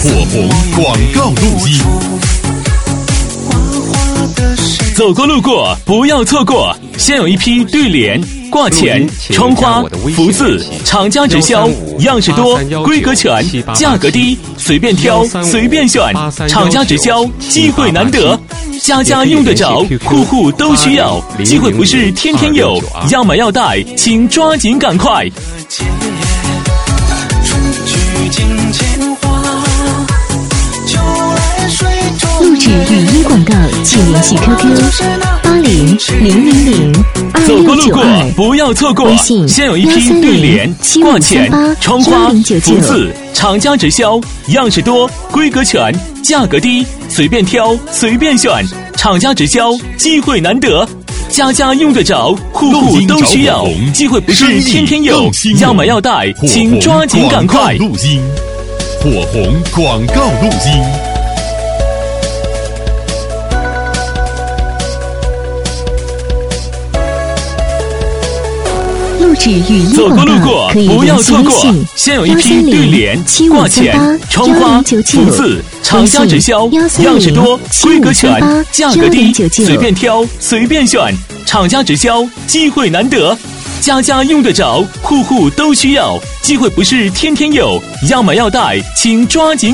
火红广告录音。走过路过不要错过，现有一批对联、挂钱、窗花、福字，厂家直销，样式多，规格全，价格低，随便挑，随便选，厂家直销，机会难得，家家用得着，户户都需要，机会不是天天有，要买要带，请抓紧赶快。 录制语音广告，请联系 QQ 8000026292， 走过路过不要错过， 微信现有一批对联、挂钱、窗花、福字，厂家直销，样式多，规格全，价格低，随便挑，随便选，厂家直销，机会难得，家家用得着，户户都需要，机会不是天天有，要买要带，请抓紧赶快。 录音，火红广告录音。 录制语音走过广告路过可以不要联系错过， 微信现有一批对联、挂钱、窗花、福字，厂家直销，样式多，规格全，价格低，随便挑，随便选，厂家直销，机会难得，家家用得着，户户都需要，机会不是天天有，要买要带，请抓紧